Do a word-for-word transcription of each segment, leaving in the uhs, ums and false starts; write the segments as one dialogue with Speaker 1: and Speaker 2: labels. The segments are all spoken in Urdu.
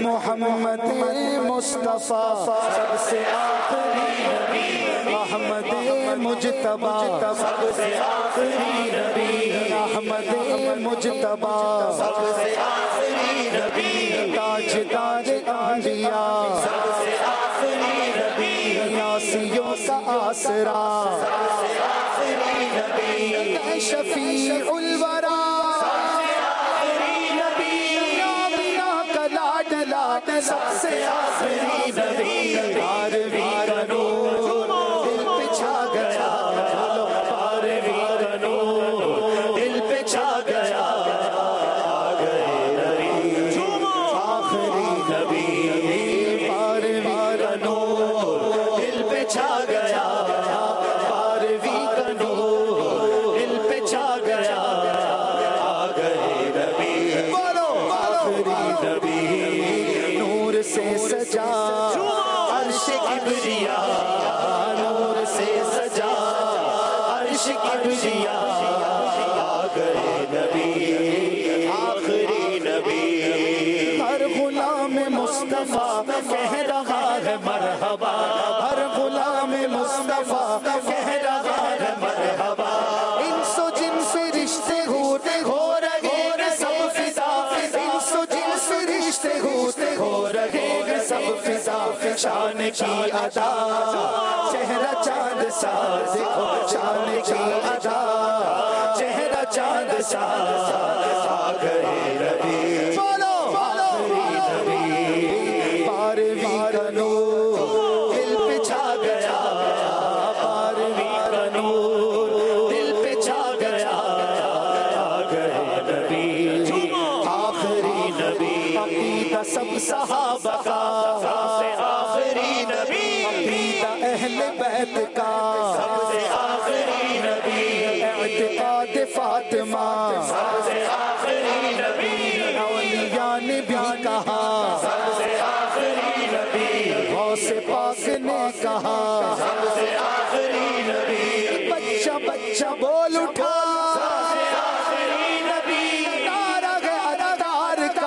Speaker 1: محمد مصطفیٰ سب سے آخری نبی، احمد مجتبیٰ سب سے آخری نبی، احمد مجتبیٰ سب سے آخری نبی، تاجدار انبیاء سب سے آخری نبی، یاسیوں کا آسرا سب سے آخری نبی، شفیع الورا سب سے آخری نبی، بارہویں کا نور دل پہ چھا گیا، بولو بارہویں کا نور دل پہ چھا گیا، آ گئے نبی آخری نبی، بارہویں کا نور دل پہ چھا گیا، بارہویں کا نور دل پہ چھا گیا، آ گئے نبی بولو آخری نبی، سے سجا عرش کبریا، نور سے سجا عرش کبریا، آ گئے نبی آخری نبی، ہر غلام مصطفیٰ کہہ رہا ہے مرحبا، ہر غلام مصطفیٰ کہہ رہا ہے مرحبا، انس و جن سے رشتے ہوتے ہو رہے سب فضا، انس و جن سے رشتے ہوتے ہو رہے سب فضا، شان کی ادا چہرہ چاند سا، دیکھو شان کی ادا چہرہ چاند سا، آ گئے نبی بولو آخری نبی، بارہویں کا نور دل پہ چھا گیا، بارہویں کا نور دل پہ چھا گیا، آ گئے نبی آخری نبی، عقیدہ سب صحابہ کا سب سے آخری نبی، عقیدہ اہل بیت کا سب سے آخری نبی، اعتقاد فاطمہ سب سے آخری نبی، اولیاء نے بھی کہا سب سے آخری نبی، غوث پاک نے کہا سب سے آخری نبی، بچہ بچہ بول اٹھا سب سے آخری نبی، نعرہ ہے ادادار کا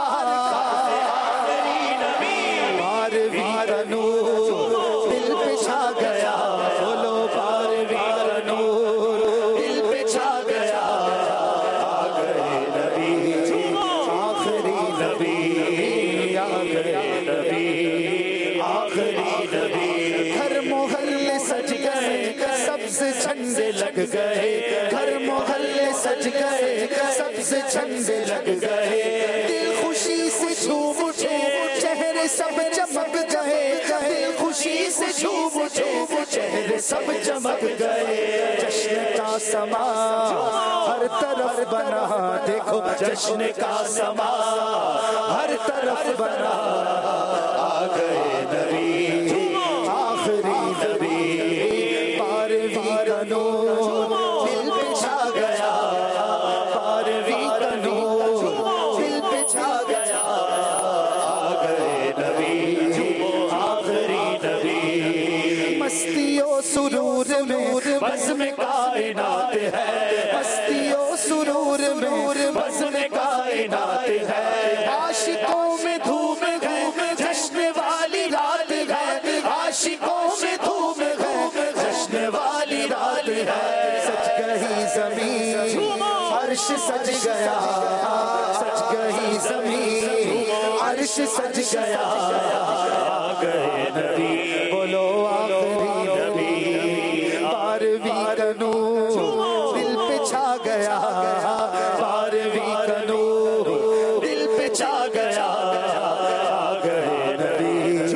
Speaker 1: دل پہ چھا گیا، بولو بارہویں کا نور دل پہ چھا گیا، آ گئے نبی آخری نبی، آ گئے نبی آخری نبی، گھر محلے سج گئے سبز جھنڈے لگ گئے، گھر محلے سج گئے سبز جھنڈے لگ گئے، دل خوشی سے جھوم اٹھے چہرے سب چمک گئے، دل خوشی سے جھوم اٹھے چہرے سب چمک گئے، جشن کا سما ہر طرف بنا، دیکھو جشن کا سما ہر طرف بنا، آ گئے نبی آخری نبی، بارہویں کا نور دل پہ چھا گیا، بارہویں کا نور دل پہ چھا گیا، آ گئے نبی آخری نبی، مستی و سرور میں بزم کائنات ہے، مستی و سرور میں بزم کائنات ہے، عاشقوں میں دھوم ہے جشن والی رات ہے، عاشقوں میں دھوم ہے جشن والی رات ہے، سج گئی زمین عرش سج گیا، سج گئی زمین عرش سج گیا، آ گئے نبی بولو آخری نبی، بارہویں کا نور دل پہ چھا گیا، بارہویں کا نور دل پہ چھا گیا، آ گئے نبی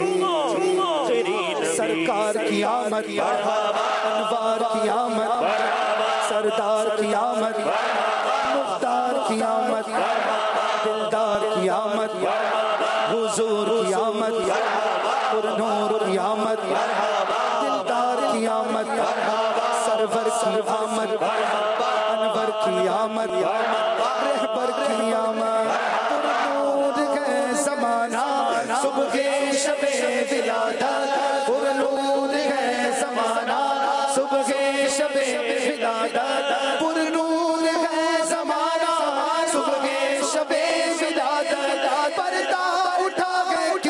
Speaker 1: سرکار کی آمد، انوار کی آمد، سردار کی آمد، مختار کی آمد، دلدار کی آمد، حضور کی آمد، پر نور کی آمد، دلدار کی آمد، سرور کی آمد، انور کی آمد، رہبر کی آمد، پر نور ہے زمانہ صبح شب ولادت، پر نور ہے زمانہ صبح شب ولادت، پر نور ہے زمانہ صبح شب ولادت، پردہ اٹھا گئے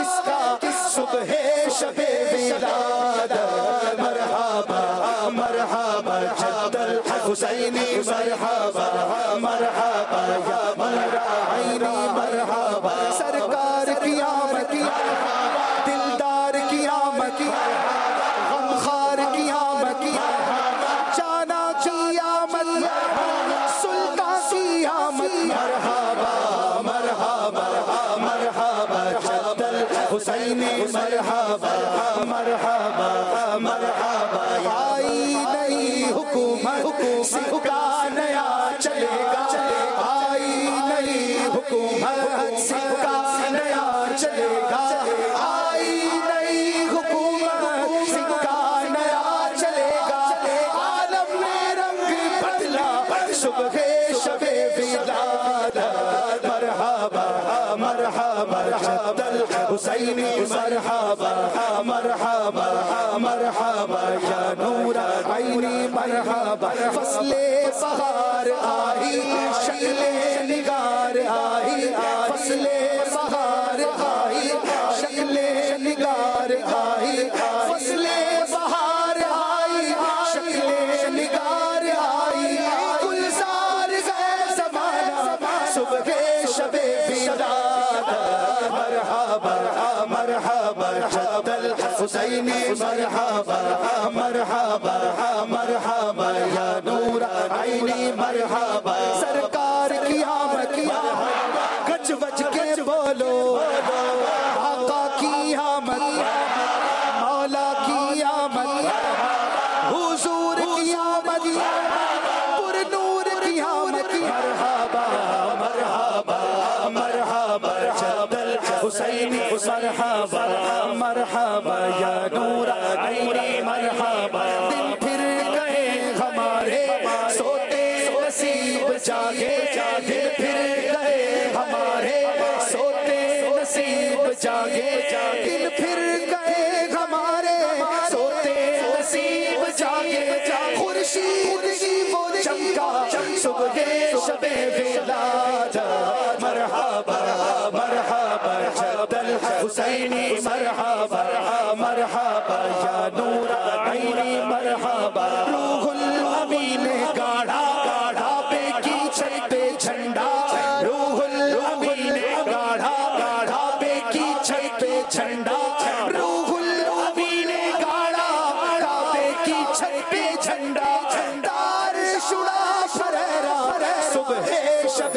Speaker 1: حسینی مرحبا مرحبا مرحبا آئی نئی حکومت سکہ نیا چلے گا آئی نئی حکومت سکہ نیا چلے گا آئی نئی حکومت سکہ نیا چلے گا عالم میں رنگ بدلا صبح شب ولادت مرحبا مرحبا عبد الحسینی مرحبا مرحبا مرحبا یا نور عینی مرحبا فصل بہار آئی شکل نگار آئی فصل بہار آئی شکل نگار آئی فصل بہار آئی شکل نگار آئی گلزار ہے زمانہ صبح شب ولادت مرحبا مرحبا عبد الحسینی مرحبا مرحبا مرحبا یا نور عینی مرحبا سرکار کی آمد گج بج کے بولو آقا کی آمد مولا کی آمد حضور کی آمد پر نور کی آمد مرحبا مرحبا مرحبا عبد الحسینی مرحبا مرحبا یا نور عینی مرحبا دن پھر گئے ہمارے سوتے نصیب جاگے دن پھر گئے ہمارے سوتے نصیب جاگے دن پھر گئے ہمارے سوتے نصیب جاگے خورشید کی وہ چمکا صبح شب ولادت مرحبا مرحبا عبد الحسینی مرحبا مرحبا یا نور عینی مرحبا روح الامین گاڑھا گاڑھا پہ کی چھت پہ جھنڈا روح الامین گاڑھا گاڑھا پہ کی چھت پہ جھنڈا روح الامین گاڑھا گاڑھا پہ کی چھت پہ جھنڈا دار شڑا فرحرا صبح شب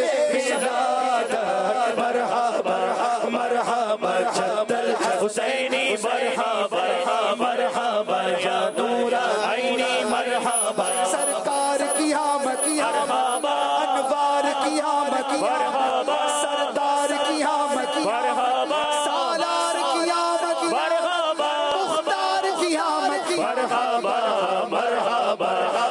Speaker 1: ولادت مرحبا مرحبا عبد الحسینی مرحبا مرحبا یا نور عینی مرحبا سرکار کی آمد مرحبا انوار کی آمد مرحبا سردار کی آمد مرحبا سالار کی آمد مرحبا مختار کی آمد مرحبا مرحبا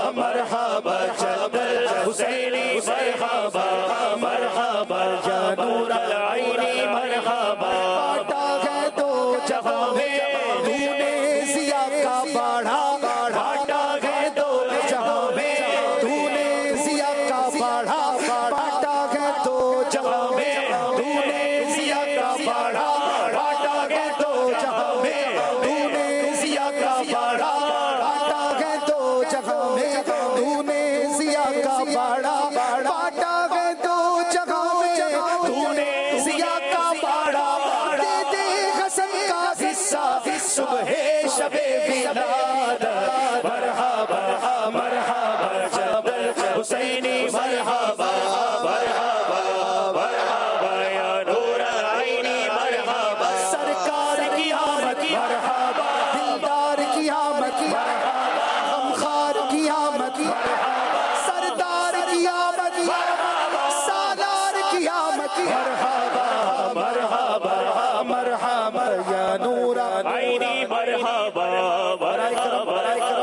Speaker 1: مرحبا عبد الحسینی مرحبا مرحبا یا نور عینی مرحبا باٹا ہے دو جہاں میں تو نے ضیا کا باڑھا باٹا ہے دو جہاں میں تو نے ضیا کا باڑھا باٹا ہے دو جہاں میں تو نے ضیا کا باڑھا باٹا ہے دو جہاں میں تو نے ضیا کا باڑھا باٹا ہے دو جہاں میں تو نے ضیا کا باڑھا باٹا ہے دو جگہ میں تو نے ضیا کا باڑھا دے دے حسن کا حصہ صبح شب ولادت مرحبا مرحبا عبد الحسینی مرحبا مرحبا مرحبا یا نور عینی مرحبا سرکار کی آمد مرحبا دلدار کی آمد مرحبا غمخوار کی آمد مرحبا سردار کی آمد مرحبا سالار کی آمد مرحبا مرحبا مرحبا یا نور عینی مرحبا مرحبا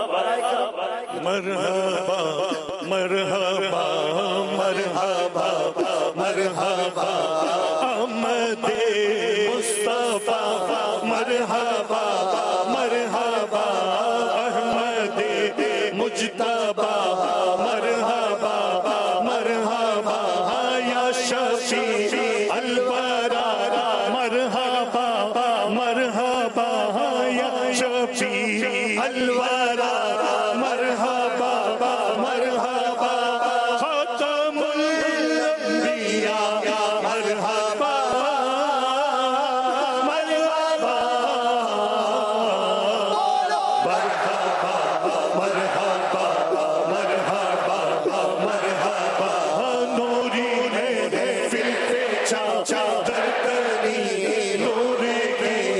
Speaker 2: مرحبا مرحبا مرحبا مرحبا احمد مصطفیٰ مرحبا مرحبا احمد مجتبی مرحبا مرحبا یا شفیع الورا مرحبا مرحبا یا شفیع الورا مرحبا مرحبا ختم الانبیاء مرحبا مرحبا مرحبا مرحبا مرحبا نوری ہے فی الپیچا چادر تنی نور کے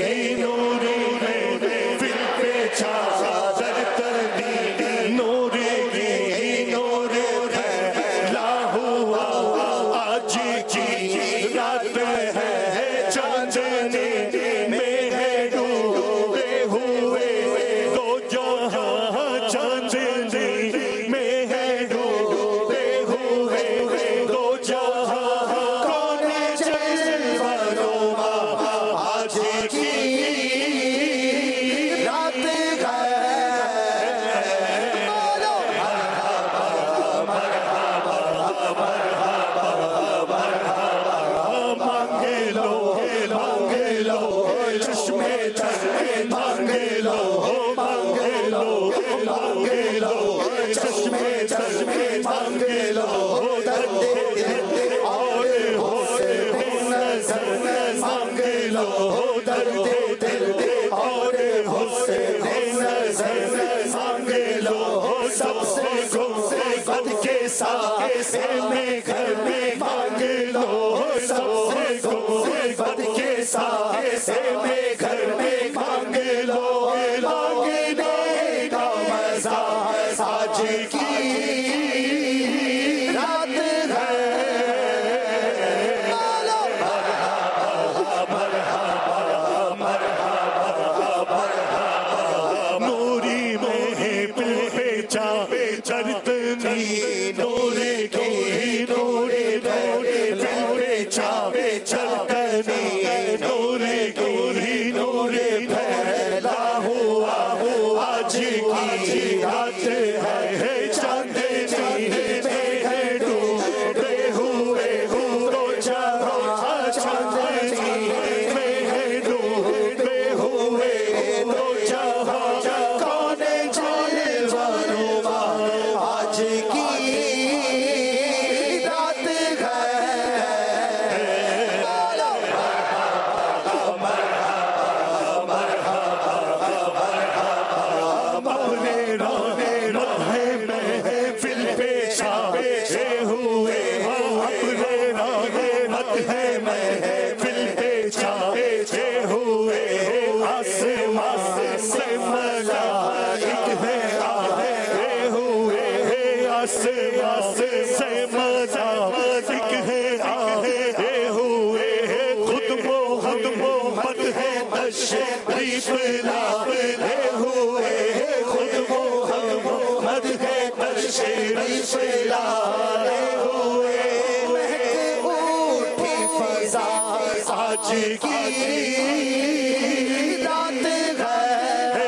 Speaker 2: लो चश्मे तर मांग लो मांग लो मांग लो चश्मे तर मांग लो दर्द दिल और होश नजर मांग लो दर्द दिल और होश नजर मांग लो सबसे गुर्बत के साथ में घर में मांग लो सबसे गुर्बत के साथ में घर में मांग लो मांगने का मजा आज की रात है नूरी में पेचा चरतनी नूरे की नूरे नूरे पेचा चरतनी नूरे की नूरे फैला हुआ आज की रात है चांदनी में है डूबे हुए हो जहाँ चांदनी में है डूबे हुए हो जहाँ कौन जलवानुमा आज की रात है अपने रोने रोने में फिल पेशा ये हुए अपने रोने रोने में फिल पेशा ये हुए आसमां से मलाइक है आए हुए आसमां से मलाइक है आए हुए खुद मोहम्मद मोहम्मद है तशरीफ लाए हुए खुद मोहम्मद मोहम्मद है तशरीफ लाए हुए महक उठी फजा आज की रात है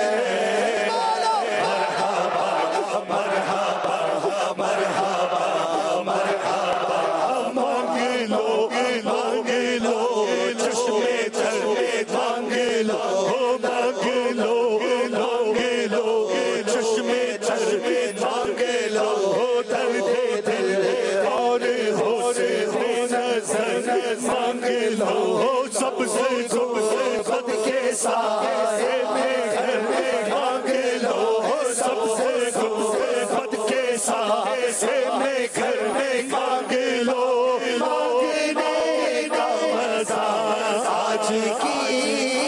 Speaker 2: मांग लो मांग लो चश्मे तर मांग लो मांग लो मांग लो चश्मे तर मांग लो दर्द दिल और होश नजर मांग लो सबसे गुर्बत के साए में घर में मांग लो सबसे गुर्बत के साए में घर में मांग लो मांगने का मजा आज की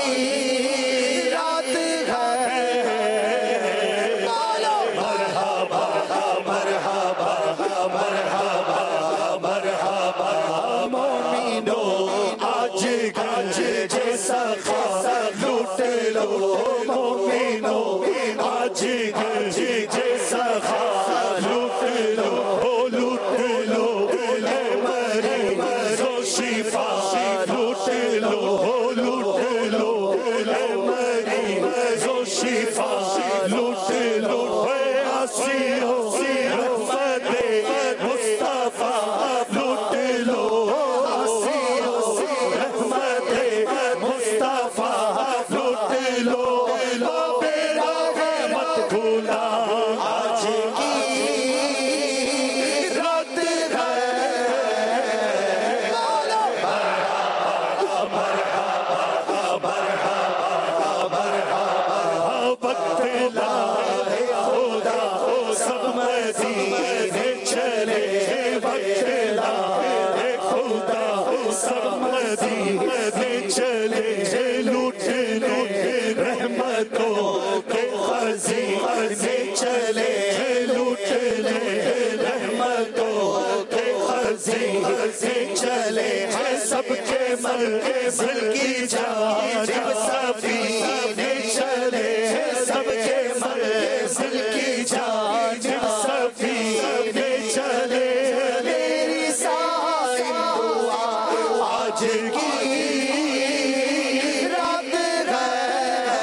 Speaker 2: रात है मरहबा मरहबा मरहबा मरहबा मोमिनो आज आज जैसा खासा लूट लो मोमिनो आज आज जैसा खासा लूट लो लूट लो ले मरीजो शिफा लूट लो लूट लो ले मरीजो शिफा लूट लो आसियो रहमते मुस्तफा लूट लो आसियो रहमते मुस्तफा लूट लो बेरा मत भूला आज की रात वक्त लाए खुदा सब मदीने चले वक्त लाए खुदा सब मदीने चले लूट लूट रहमतों के खज़ाने चले लूट ले रहमतों के खज़ाने चले सबके मंज़िल की जानिब सफ़ीने चले सबके मंज़िल की जानिब सफ़ीने चले मेरी सारी दुआ आज की रात है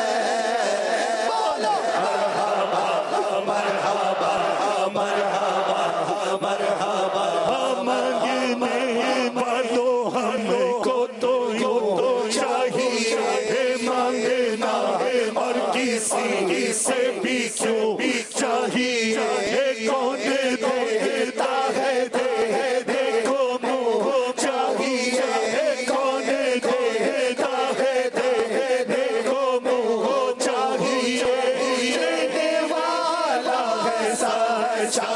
Speaker 2: मरहबा मरहबा मरहबा मांगने वालों हमको तो यूं चाहिए سے بھی کیوں چاہیے کون دیتا ہے دیکھو منہ چاہیے کون دیتا ہے دیکھو منہ چاہیے دینے والا ہے سچا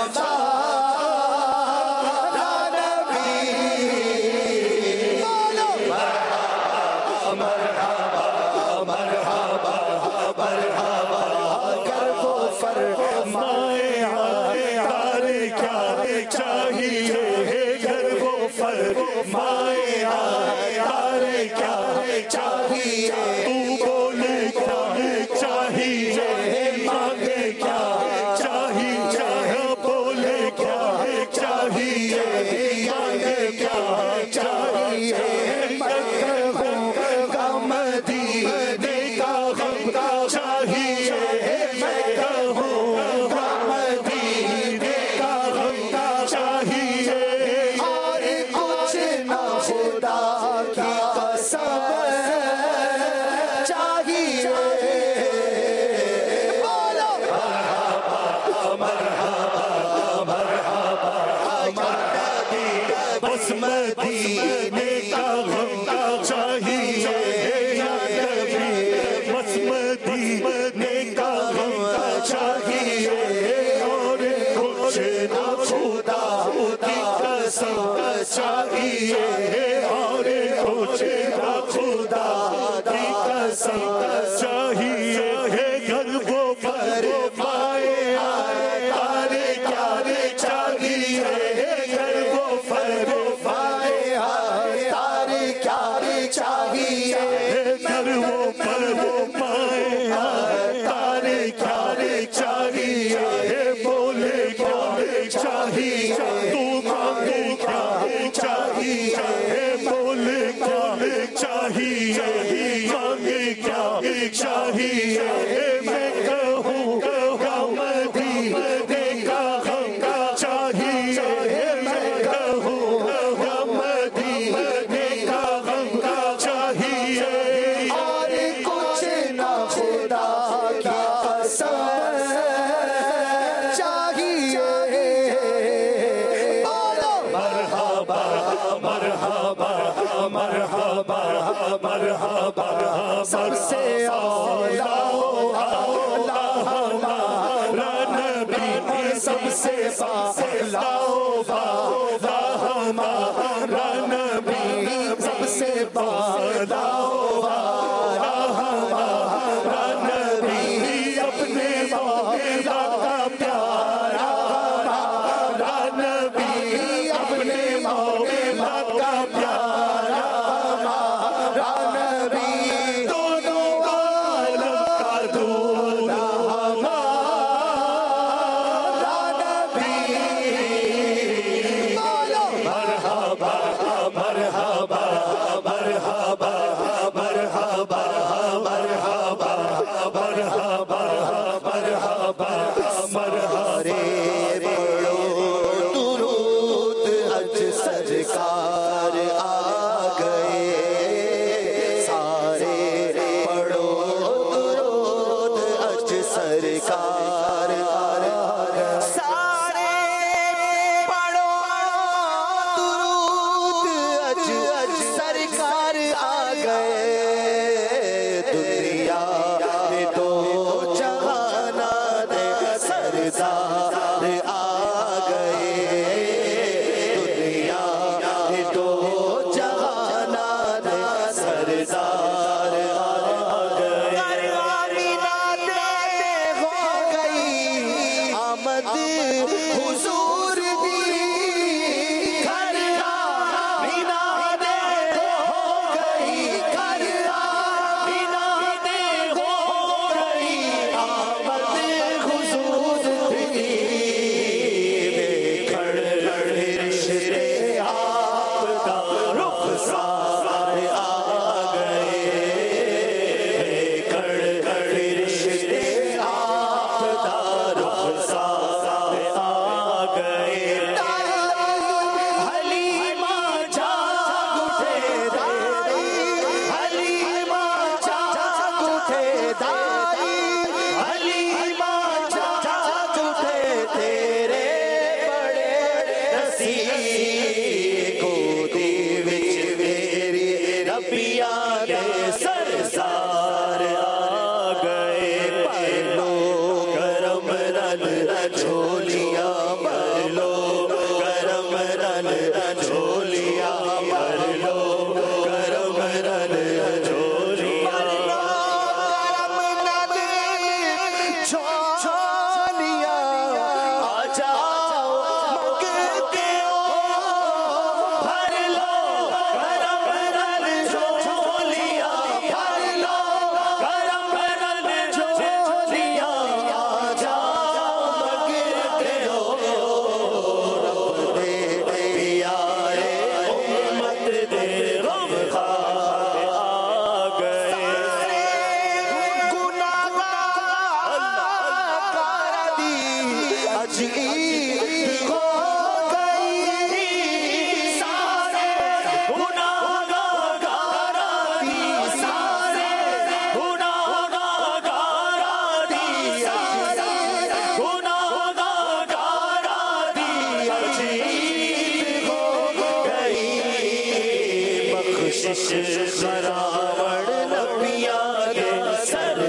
Speaker 1: سب سے اولا ہمارا نبی سب سے اولا ہمارا نبی سب سے اولا ہمارا نبی اپنے مولا کا پیارا ہمارا نبی اپنے مولا کا پیارا
Speaker 2: دنیا میں دو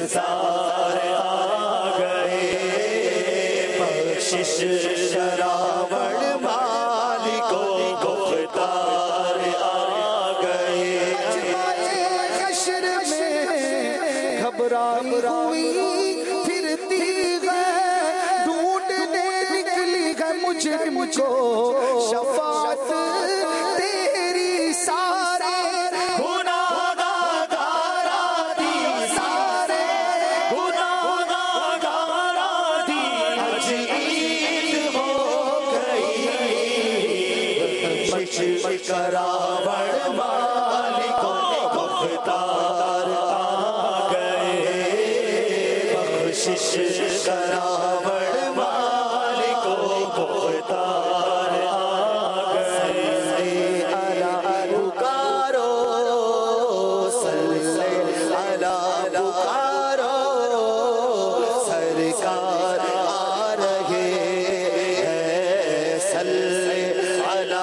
Speaker 1: سرکار آ گئے بخشش شراوڑ مالک و مختار آ گئے
Speaker 2: حشر میں گھبرائی ہوئی پھرتی ہے ڈھونڈنے نکلی ہے مجرم کو شفاعت تیری سارے
Speaker 1: کراوڑ مالک و مختار آ گئے بخشش کراوڑ مالک و مختار آ گئے الا پکارو صلی الا پکارو سرکار آ رہے ہیں صلی الا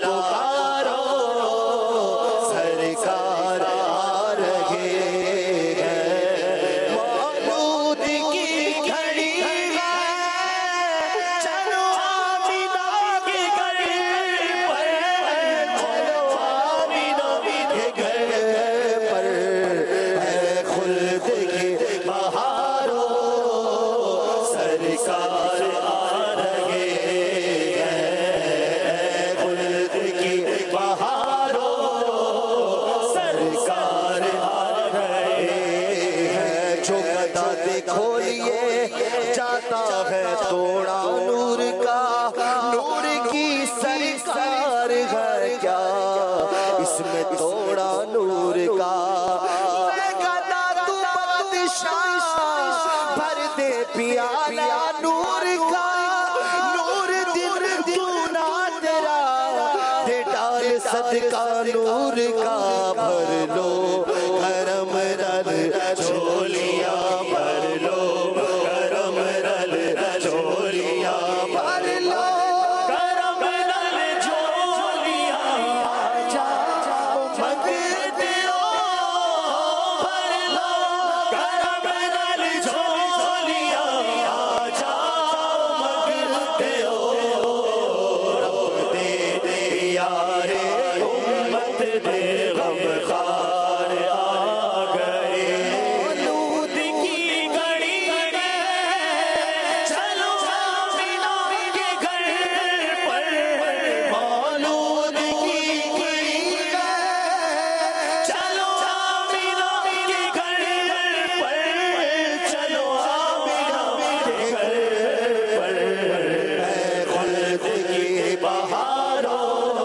Speaker 1: کھولیے جاتا ہے توڑا نور کا نور کی سرکار ہے کیا اس میں توڑا نور کا میں گدا تو بادشاہ بھر دے پیالہ نور کا نور دل دونا تیرا دے ڈال صدقہ نور کا بھر لو کرم رل جھولیاں بھر لو کرم رل جھولیاں بھر لو کرم رل جھولیاں جاؤ مانگتے ہو بھر لو کرم رل جھولیاں جاؤ مانگتے ہو رب دے دے یارے امت دے غم خار آ گئے مولود کی گھڑی میں چلو آمینہ کے گھر پر مولود کی گھڑی میں چلو آمینہ کے گھر پر چلو آمینہ کے گھر پر اے خلد کی بہاروں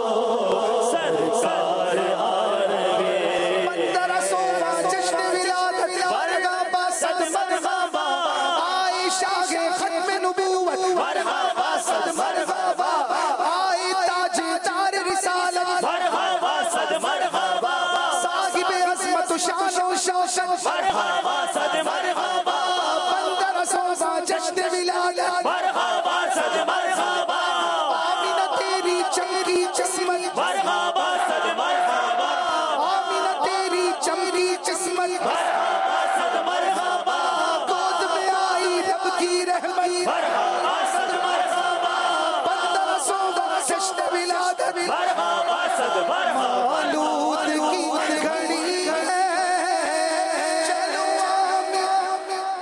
Speaker 1: سرکار آ رہے
Speaker 2: پندرہ سولہ جشن ولادت مرحبا صد مرحبا عائشہ کے ختم نبوت
Speaker 1: مرحبا صد مرحبا
Speaker 2: آئی تاج دار رسالت
Speaker 1: مرحبا صد مرحبا
Speaker 2: صاحب عظمت و شان و شوکت
Speaker 1: مرحبا صد مرحبا
Speaker 2: پندرہ سولہ جشن ولادت
Speaker 1: مرحبا صد مرحبا
Speaker 2: آمینہ تیری چمری قسمت
Speaker 1: مرحبا صد مرحبا
Speaker 2: آمینہ تیری چمری قسمت
Speaker 1: مرحبا صد مرحبا
Speaker 2: گود میں آئی رب کی رحمت
Speaker 1: مرحبا صد مرحبا
Speaker 2: پندرہ سولہ جشن ولادت
Speaker 1: مرحبا صد مرحبا
Speaker 2: مولود کی گھڑی ہے چلو آمین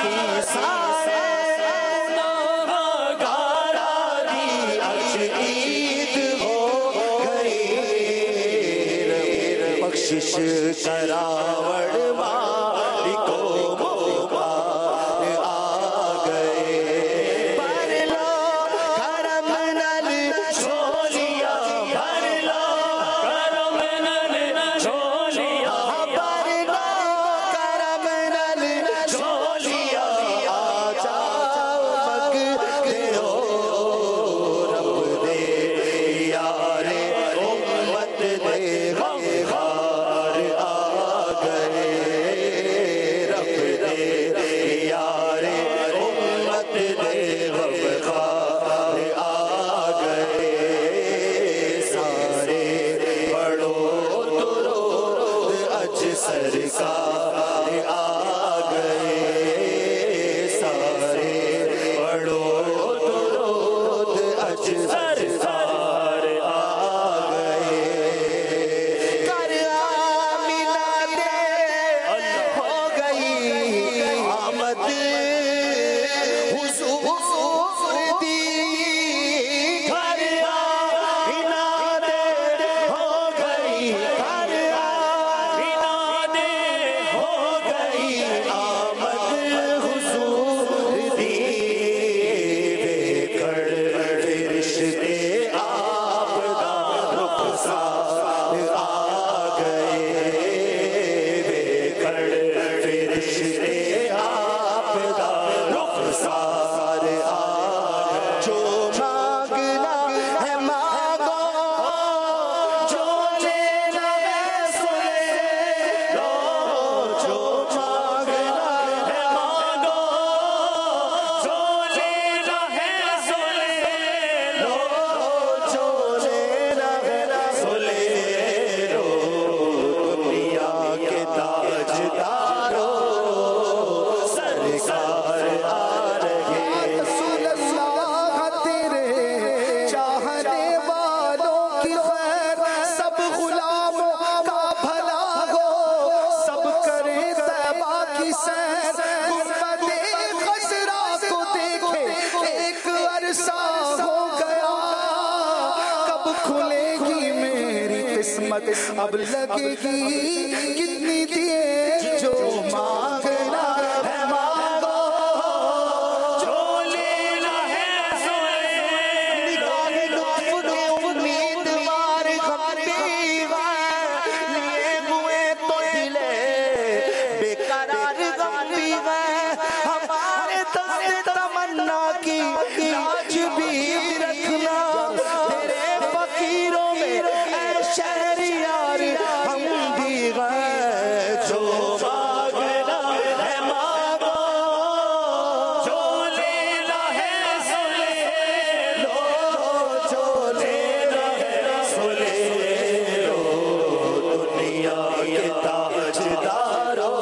Speaker 1: کی سارے گناہگارا دی اج عید ہو گئی بخشش کراوڑ مالی کو مبار آ گئے بھر لو کرم نل جھولیاں بھر لو کرم نل جھولیاں بھر لو کرم نل جھولیاں آ جاؤ مگتے ہو رب دے یار امت دے غمخوار آ گئے رب دے یار امت دے غمخوار آ گئے سارے پڑھو درود اج سرکار آ گئے سارے پڑھو درود اج سرکار آ گئے کر آمینہ دے ہو گئی آمد حضور دی کر آمینہ دے ہو گئی کر آمینہ دے ہو گئی آمد حضور دی دیکھڑ فرشتے آپ دا رخسار آ گئے دیکھڑ فرشتے آپ دا رخسار آ گئے جو مانگنا ہے مانگو جو لینا ہے سنے لو جو مانگنا ہے مانگو جو لینا ہے سنے لو جو لینا ہے سنے لو دنیا کے تاجداروں سرکار آ رہے
Speaker 2: رسول اللہ تیرے چاہنے والوں کی خیر سب غلاموں کا بھلا ہو سب کرے طیبہ کی سیر گنبد خضرا کو دیکھے ایک عرصہ ہو گیا کب کھلے گی میری قسمت اب لگے گی کتنی دیر جو مانگنا ہے مانگو
Speaker 1: جو لینا ہے سنے
Speaker 2: نگاہ لطف نے امیدوار غمبیوار لیے ہوئے تو دلے بے قرار غمبیوار ہمارے دست تمنا کی لاج بھی رکھنا تیرے فقیروں میں اے شہریار ہم بھی غیر
Speaker 1: جو مانگنا ہے مانگو جو لینا ہے سنے لو جو لینا ہے سنے لو دنیا کے تاجداروں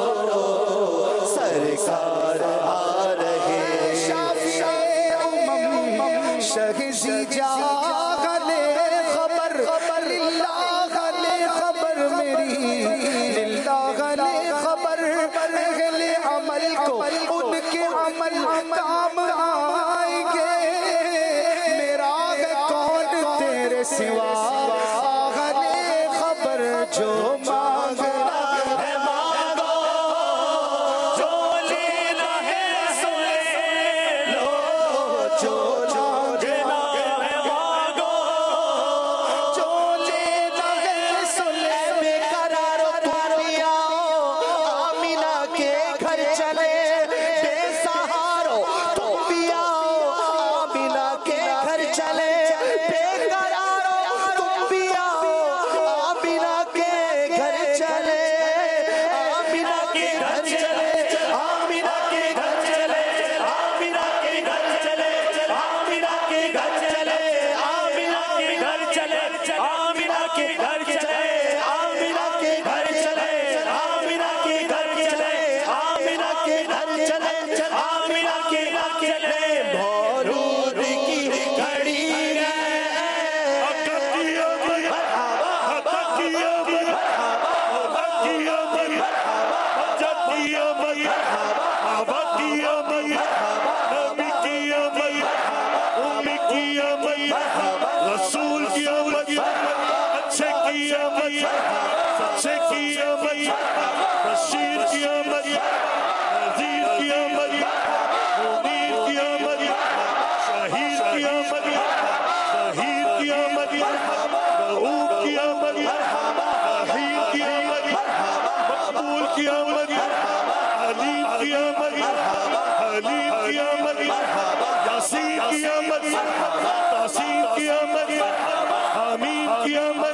Speaker 1: سرکار آ رہے
Speaker 2: شافع امم شہزی جا گلے خبر للہ گلے خبر میری للہ گلے خبر اہل عمل کو ان کے عمل کام آئیں گے میرا ہے کون تیرے سوا گلے خبر جو مانگنا
Speaker 1: ہے مانگو جو لینا ہے سنے لو جو مانگنا ہے مانگو
Speaker 2: جو لینا ہے سن لے بے قرار دنیا آمینہ کے گھر چلے بے سہارو تم بھی آؤ آمینہ کے گھر چلے بے قرارو تم بھی آؤ آمینہ کے گھر چلے آمینہ کے گھر چلے
Speaker 1: آمینہ کے گھر چلے آمینہ کے گھر چلے آمینہ کے گھر چلے آمینہ کے گھر چلے آمینہ کے گھر چلے آمینہ کے گھر چلے آمینہ کے گھر چلے آمینہ کے گھر چلے آمینہ کے گھر چلے مولود کی گھڑی ہے مرحبا
Speaker 3: سچے کی آمد بشیر کی آمد نذیر کی آمد منیر کی آمد شہید کی آمد بہیر کی آمد رؤوف کی آمد رحیم کی آمد مقبول کی آمد علیم کی آمد حلیم کی آمد یاسین کی آمد تاسین کی آمد آمین کی آمد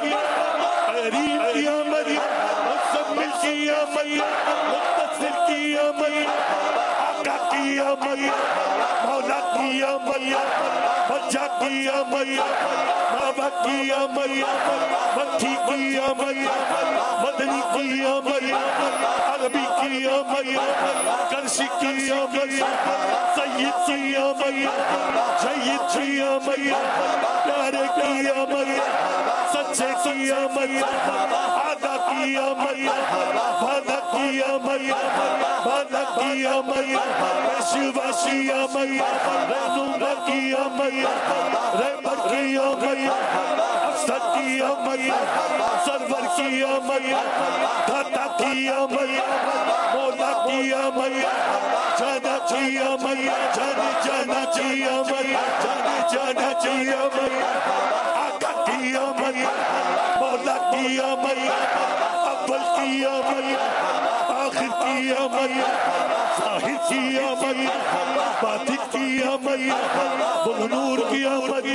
Speaker 3: قریب کی آمد مزمل کی آمد متصل کی آمد آقا کی آمد مولا کی آمد بجا کی آمد بابا کی آمد مٹھی کی آمد مدنی کی آمد عربی کی آمد کرشی کی آمد سید کی آمد سید کی آمد پیارے کی آمد سچے کی آمد آدھا کی آمد بھادا کی آمد بھادا کی آمد پیشوا کی آمد رہنما کی آمد رحمت کی آمد افسر کی آمد سرور کی آمد داتا کی آمد مولا کی آمد جانا کی آمد جانے جانا کی آمد جانے جانا کی آمد آقا کی آمد مولا کی آمد اول کی آمد آخر کی آمد ظاہر کی آمد باطن کی آمد بلنور کی آمد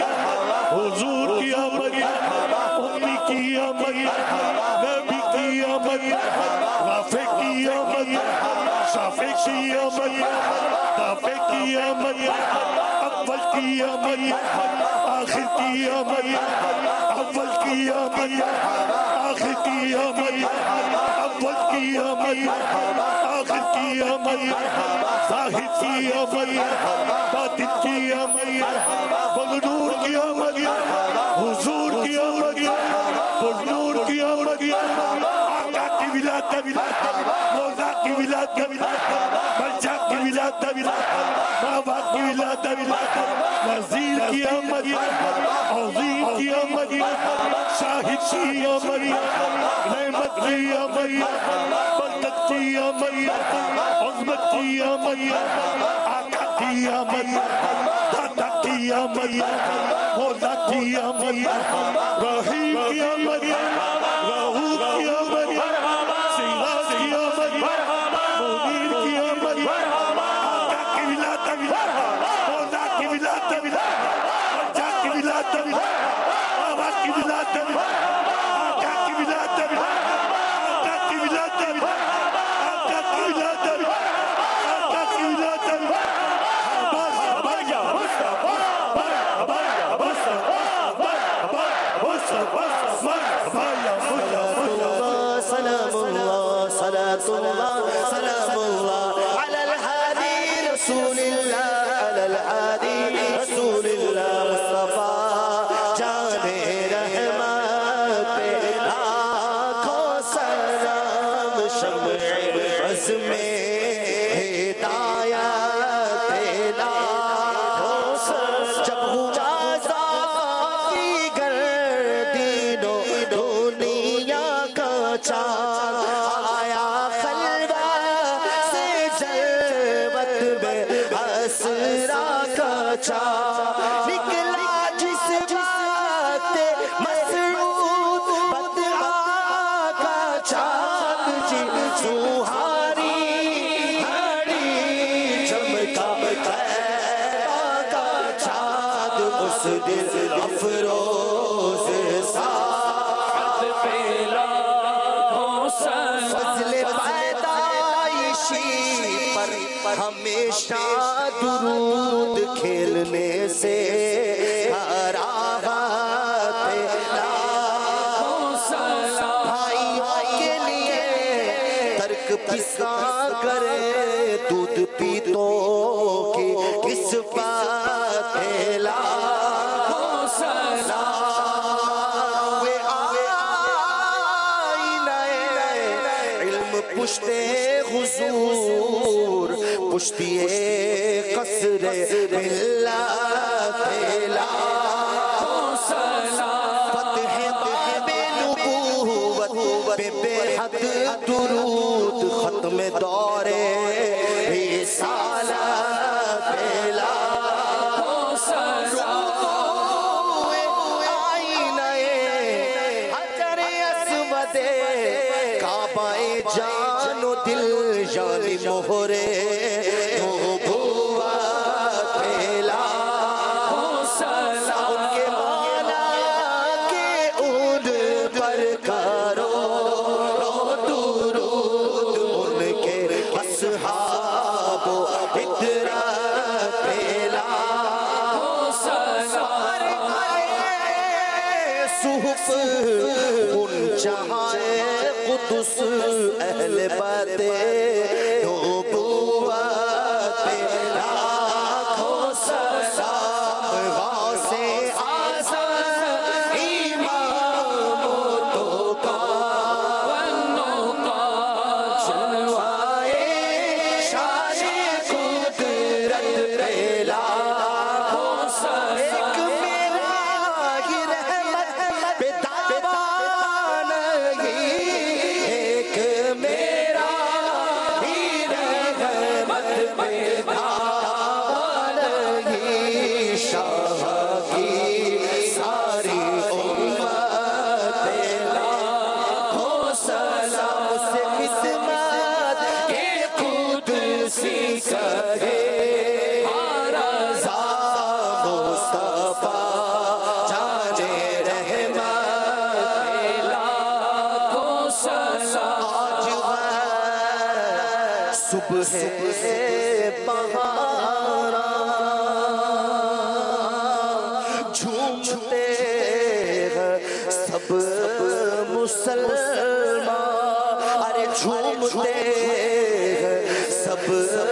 Speaker 3: حضور کی آمد امی کی آمد نبی کی آمد رافع کی آمد شافع کی آمد دافع کی آمد اول کی آمد آخر کی آمد اول کی آمد آخر کی آمد اول کی آمد آخر کی آمد ظاہر کی آمد باطن کی آمد بلنور کی آمد حضور کی آمد بلنور کی آمد آقا کی ولادت مولا کی ولادت بلجا کی ولادت بابا کی ولادت نذیر کی آمد عظیم کی آمد شاہد کی آمد نعمت کی آمد برکت کی آمد عظمت کی آمد آقا کی آمد داتا کی آمد مولا کی آمد رحیم کی آمد رؤوف کی آمد سیراج کی آمد منیر کی آمد آقا کی ولادت مولا کی ولادت بلجا کی ولادت بابا کی ولادت آقا کی ولادت آقا کی ولادت آقا کی ولادت آقا کی ولادت
Speaker 1: سلام اللہ صلاة اللہ سلام اللہ علی الہادی رسول اللہ علی الہادی رسول اللہ مصطفیٰ جان رحمت پہ لاکھوں سلام شمع عزم ہدایت لاکھوں سلام جب ہوا ذاتی گردین و دنیا کا چاند آیا خلوہ سے جلوت میں اسرا کا چاند نکلا جس بات مسعود بدعا کا چاند جی سوہاری ہری چمکا خیبہ کا چاند اس دل افروز سا فضل پیدائشی پر ہمیشہ درود کھیلنے سے کراہت لاکھوں سلام بھائی کے لیے ترک پسا کرے دودھ پیتوں کی کس بات لاکھوں سلام پشتے حضور پشتی قصر ملت لاکھوں سلام فتح باب نبوت پہ بے حد درود ختم دورے رسالت پھیلا آئینہ حجر اسود کعبہ جان و دل یعنی مہرے نبوت پھیلا ان کے مولا کے اون پر کرو درود ان کے اصحاب و عطرت پھیلا صحف ان جہاں قدس اہل بیت نبوت پھیلا غوث اعظم امام تو کا جلوائے شان قدرت پھیلا ایک میرا ہی رحمت پہ دعویٰ نہیں ایک میرا ہی رحمت پہ دعویٰ نہیں شاہ کی ساری امت پھیلا ہو سلام سے خدمت کے قدسی کرے رضا مصطفیٰ جانے رحمت پھیلا ہو سلام آج ہے صبح بہارا جھومتے ہیں سب مسلمان ارے جھومتے ہیں سب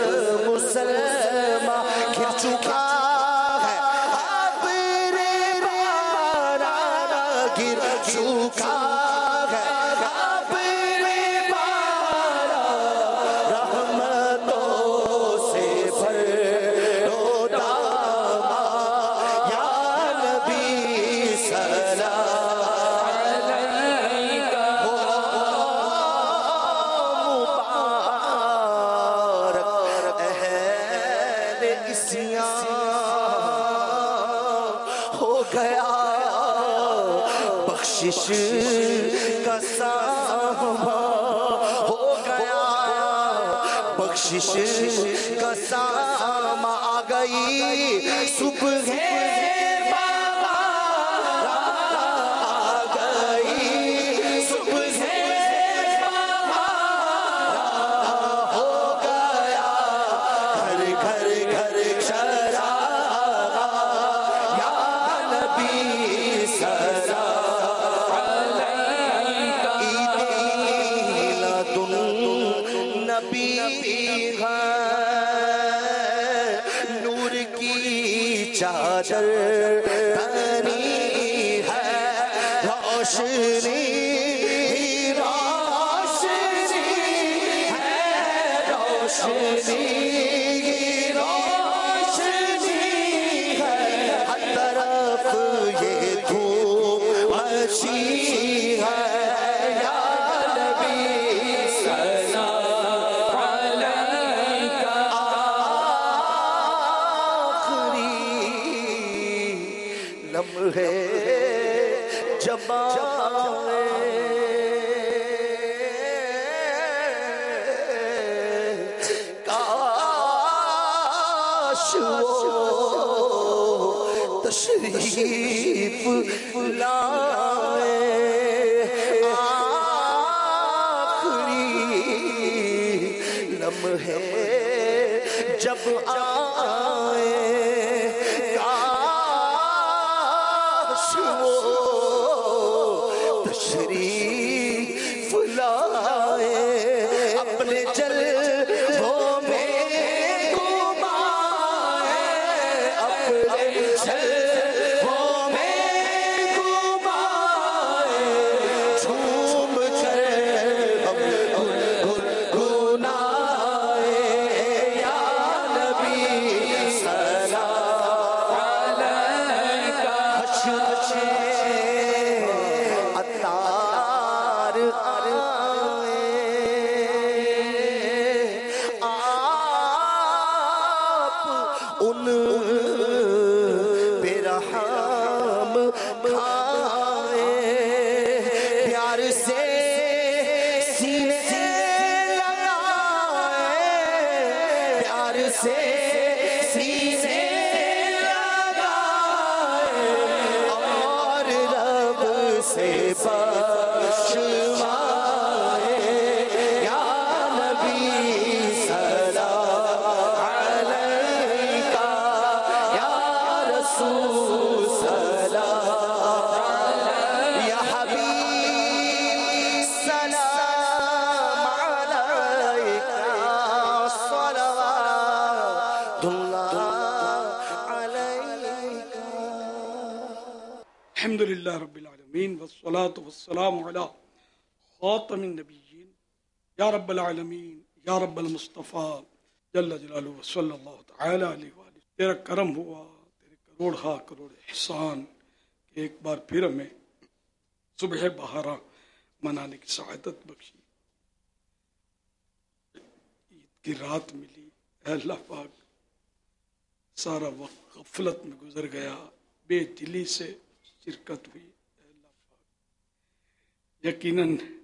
Speaker 1: مسلمان گر چکا ہے ابر بارا گر چکا ہے ابر بارا رحمتوں سے بھرو داما یا نبی سلام علیکہ ہو مبارک اہل عصیان ہو گیا بخشش کا ساماں ہو گیا بخشش کا ساماں آ گئی صبح بہار آ گئی صبح بہار ہو گیا گھر گھر گھر چراغ یا نبی سلام علیکہ عید میلاد النبی ہے نور کی چادر تنی ہے روشنی روشنی ہے روشنی روشنی ہے ہر طرف یہ دھوم مچی ہے یا نبی سلام علیکہ آخری لمحے جب آئے کاش وہ تشریف لائے آخری لمحے جب آئے کاش وہ تشریف لائے اپنے جلووں میں گھمائے اپنے جلووں میں گھمائے جھوم کر ہم گنگنائے یا نبی سلام ان پہ رحم کھائے پیار سے سینے لگائے پیار سے سینے لگائے اور رب سے بخشوائے یا نبی سلام علیکہ یا رسول سلام یا حبیب سلام علیکہ صلوات اللہ علیکہ.
Speaker 4: الحمدللہ رب العالمین والصلاة والسلام علی خاتم النبیین یا رب العالمین یا رب المصطفیٰ جل جلالہ صلی اللہ تعالی علیہ وآلہ. تیرا کرم ہوا، تیرے کروڑ ہا کروڑ احسان کہ ایک بار پھر ہمیں صبح بہارا منانے کی سعادت بخشی، عید کی رات ملی. اے اللہ پاک سارا وقت غفلت میں گزر گیا، بے دلی سے شرکت ہوئی. اے اللہ پاک یقیناً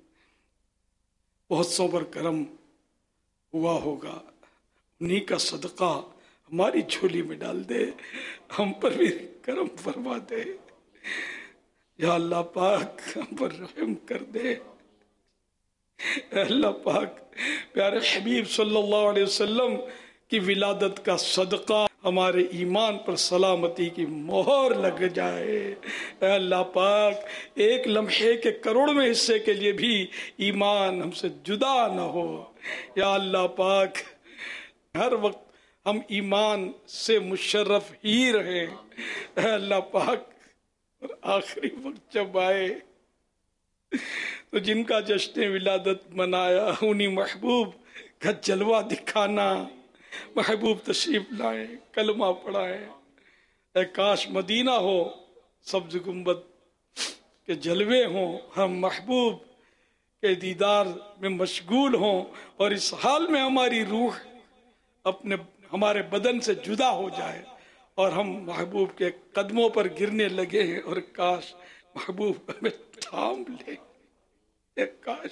Speaker 4: بہت سو پر کرم ہوا ہوگا، انہی کا صدقہ ہماری جھولی میں ڈال دے، ہم پر بھی کرم فرما دے. یا اللہ پاک ہم پر رحم کر دے. اے اللہ پاک پیارے حبیب صلی اللہ علیہ وسلم کی ولادت کا صدقہ ہمارے ایمان پر سلامتی کی مہر لگ جائے. اے اللہ پاک ایک لمحے کے کروڑویں حصے کے لیے بھی ایمان ہم سے جدا نہ ہو. یا اللہ پاک ہر وقت ہم ایمان سے مشرف ہی رہیں. اے اللہ پاک اور آخری وقت جب آئے تو جن کا جشن ولادت منایا انہی محبوب کا جلوہ دکھانا. محبوب تشریف لائیں، کلمہ پڑھائیں. اے کاش مدینہ ہو، سبز گنبد کے جلوے ہوں، ہم محبوب کے دیدار میں مشغول ہوں اور اس حال میں ہماری روح اپنے ہمارے بدن سے جدا ہو جائے اور ہم محبوب کے قدموں پر گرنے لگے ہیں اور کاش محبوب ہمیں تھام لے. اے کاش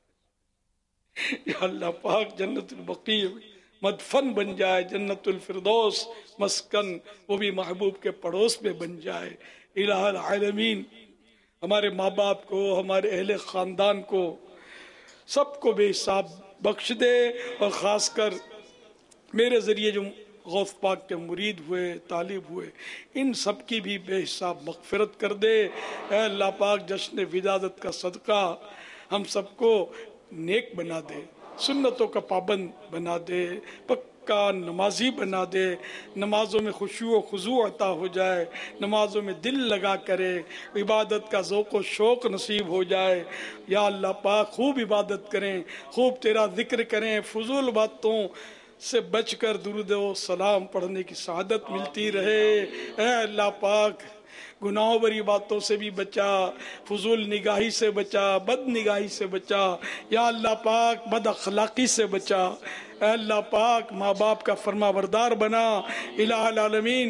Speaker 4: یا اللہ پاک جنت البقیع مدفن بن جائے، جنت الفردوس مسکن وہ بھی محبوب کے پڑوس میں بن جائے. الہ العالمین ہمارے ماں باپ کو، ہمارے اہل خاندان کو، سب کو بے حساب بخش دے اور خاص کر میرے ذریعے جو غوث پاک کے مرید ہوئے، طالب ہوئے، ان سب کی بھی بے حساب مغفرت کر دے. اے اللہ پاک جشن ولادت کا صدقہ ہم سب کو نیک بنا دے، سنتوں کا پابند بنا دے، پکا نمازی بنا دے، نمازوں میں خشوع و خضوع عطا ہو جائے، نمازوں میں دل لگا کرے، عبادت کا ذوق و شوق نصیب ہو جائے. یا اللہ پاک خوب عبادت کریں، خوب تیرا ذکر کریں، فضول باتوں سے بچ کر درود و سلام پڑھنے کی سعادت ملتی رہے. اے اللہ پاک گناہوں بری باتوں سے بھی بچا، فضول نگاہی سے بچا، بد نگاہی سے بچا. یا اللہ پاک بد اخلاقی سے بچا. اے اللہ پاک ماں باپ کا فرما بردار بنا. الہ العالمین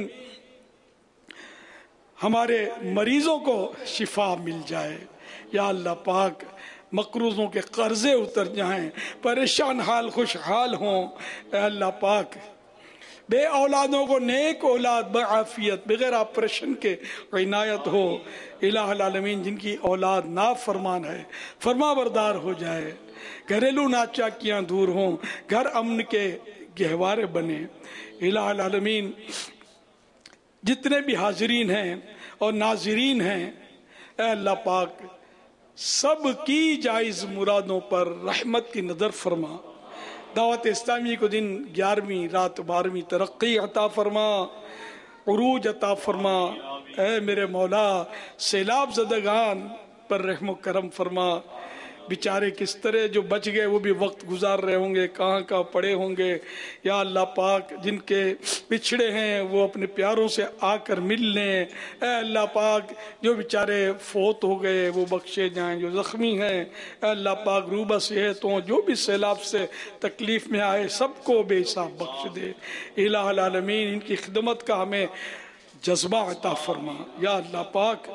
Speaker 4: ہمارے مریضوں کو شفا مل جائے. یا اللہ پاک مقروضوں کے قرضے اتر جائیں، پریشان حال خوشحال ہوں. اے اللہ پاک بے اولادوں کو نیک اولاد بعافیت بغیر آپریشن کے عنایت ہو. الہ العالمین جن کی اولاد نافرمان ہے فرما بردار ہو جائے، گھریلو ناچاکیاں دور ہوں، گھر امن کے گہوارے بنے. الہ العالمین جتنے بھی حاضرین ہیں اور ناظرین ہیں اے اللہ پاک سب کی جائز مرادوں پر رحمت کی نظر فرما. دعوت اسلامی کو دن گیارہویں رات بارہویں ترقی عطا فرما، عروج عطا فرما. اے میرے مولا سیلاب زدگان پر رحم و کرم فرما. بیچارے کس طرح جو بچ گئے وہ بھی وقت گزار رہے ہوں گے، کہاں کہاں پڑے ہوں گے. یا اللہ پاک جن کے بچھڑے ہیں وہ اپنے پیاروں سے آ کر مل لیں۔ اے اللہ پاک جو بیچارے فوت ہو گئے وہ بخشے جائیں، جو زخمی ہیں اے اللہ پاک روبہ صحت ہوں، جو بھی سیلاب سے تکلیف میں آئے سب کو بے حساب بخش دے۔ الہ العالمین ان کی خدمت کا ہمیں جذبہ عطا فرما۔ یا اللہ پاک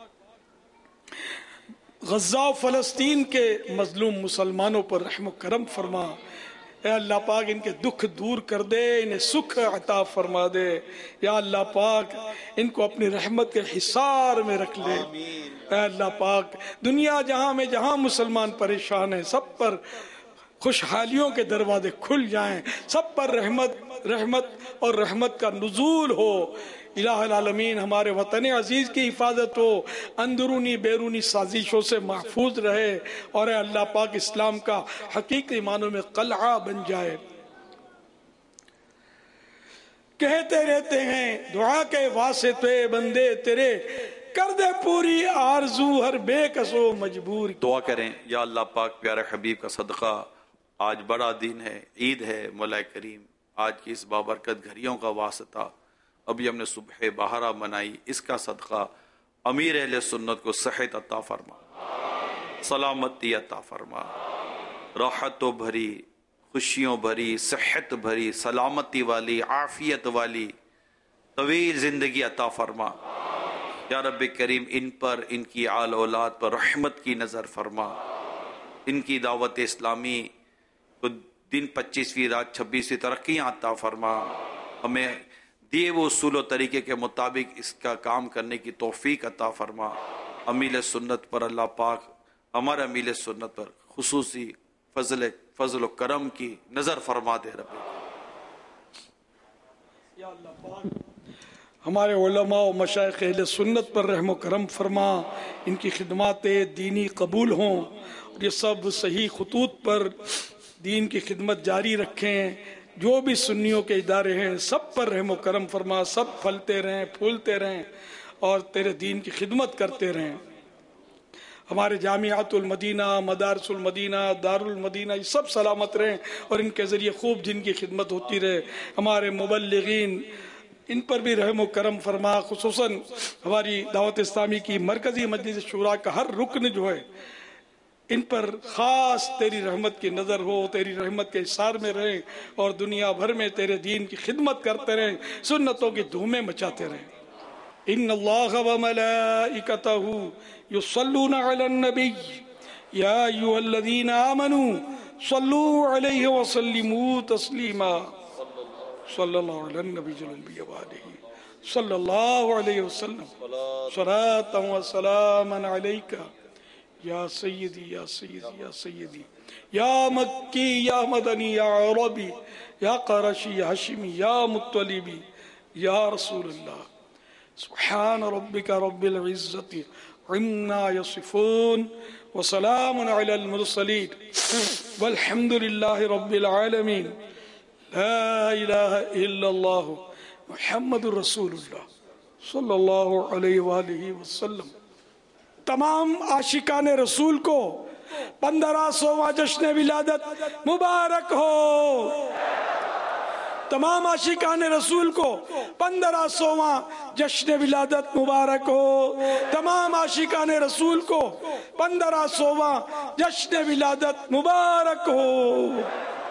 Speaker 4: غزہ و فلسطین کے مظلوم مسلمانوں پر رحم و کرم فرما۔ اے اللہ پاک ان کے دکھ دور کر دے، انہیں سکھ عطا فرما دے۔ یا اللہ پاک ان کو اپنی رحمت کے حصار میں رکھ لے۔ اے اللہ پاک دنیا جہاں میں جہاں مسلمان پریشان ہیں سب پر خوشحالیوں کے دروازے کھل جائیں، سب پر رحمت رحمت اور رحمت کا نزول ہو۔ الہ العالمین ہمارے وطن عزیز کی حفاظت ہو، اندرونی بیرونی سازشوں سے محفوظ رہے، اور اے اللہ پاک اسلام کا حقیقی معنوں میں قلعہ بن جائے۔ کہتے رہتے ہیں دعا کے واسطے بندے تیرے، کر دے پوری آرزو ہر بے کسو مجبور۔
Speaker 5: دعا کریں یا اللہ پاک پیارے حبیب کا صدقہ، آج بڑا دن ہے، عید ہے مولا کریم، آج کی اس بابرکت گھڑیوں کا واسطہ، ابھی ہم نے صبح بہارا منائی، اس کا صدقہ امیر اہل سنت کو صحت عطا فرما، سلامتی عطا فرما، راحتوں بھری، خوشیوں بھری، صحت بھری، سلامتی والی، عافیت والی طویل زندگی عطا فرما۔ یا رب کریم ان پر، ان کی آل اولاد پر رحمت کی نظر فرما، ان کی دعوت اسلامی کو دن پچیسویں رات چھبیسویں ترقیاں عطا فرما، ہمیں دیے وہ اصول و طریقے کے مطابق اس کا کام کرنے کی توفیق عطا فرما۔ امیل سنت پر اللہ پاک ہمارے امیل سنت پر خصوصی فضل فضل و کرم کی نظر فرما دے رب۔
Speaker 4: یا اللہ پاک ہمارے علماء و مشائخ اہل سنت پر رحم و کرم فرما، ان کی خدمات دینی قبول ہوں، اور یہ سب صحیح خطوط پر دین کی خدمت جاری رکھیں۔ جو بھی سنیوں کے ادارے ہیں سب پر رحم و کرم فرما، سب پھلتے رہیں پھولتے رہیں اور تیرے دین کی خدمت کرتے رہیں۔ ہمارے جامعات المدینہ، مدارس المدینہ، دار المدینہ یہ سب سلامت رہیں اور ان کے ذریعے خوب جن کی خدمت ہوتی رہے۔ ہمارے مبلغین ان پر بھی رحم و کرم فرما، خصوصاً ہماری دعوت اسلامی کی مرکزی مجلس شورا کا ہر رکن جو ہے ان پر خاص تیری رحمت کی نظر ہو، تیری رحمت کے حصار میں رہیں اور دنیا بھر میں تیرے دین کی خدمت کرتے رہیں، سنتوں کی دھومیں مچاتے رہیں۔ ان اللہ و ملائکتہ یصلون علی النبی یا ایھا الذین آمنوا صلوا علیہ وسلموا تسلیما۔ صلی اللہ علی النبی النبی وآلہ صلی اللہ علیہ وسلم صلاۃ و سلاما علیک یا سیدی یا سیدی یا سیدی یا مکی یا مدنی یا عربی یا قرشی یا ہاشمی یا مطلبی یا رسول اللہ۔ سبحان ربک رب العزت عما یصفون وسلام علی المرسلین والحمد للہ رب العالمین۔ لا الہ الا اللہ محمد رسول اللہ صلی اللہ علیہ وآلہ وسلم۔ تمام عاشقان رسول کو پندرہ سوواں جشن ولادت مبارک ہو۔ تمام عاشقان رسول کو پندرہ سوواں جشن ولادت مبارک ہو۔ تمام عاشقان رسول کو پندرہ سوواں جشن ولادت مبارک ہو۔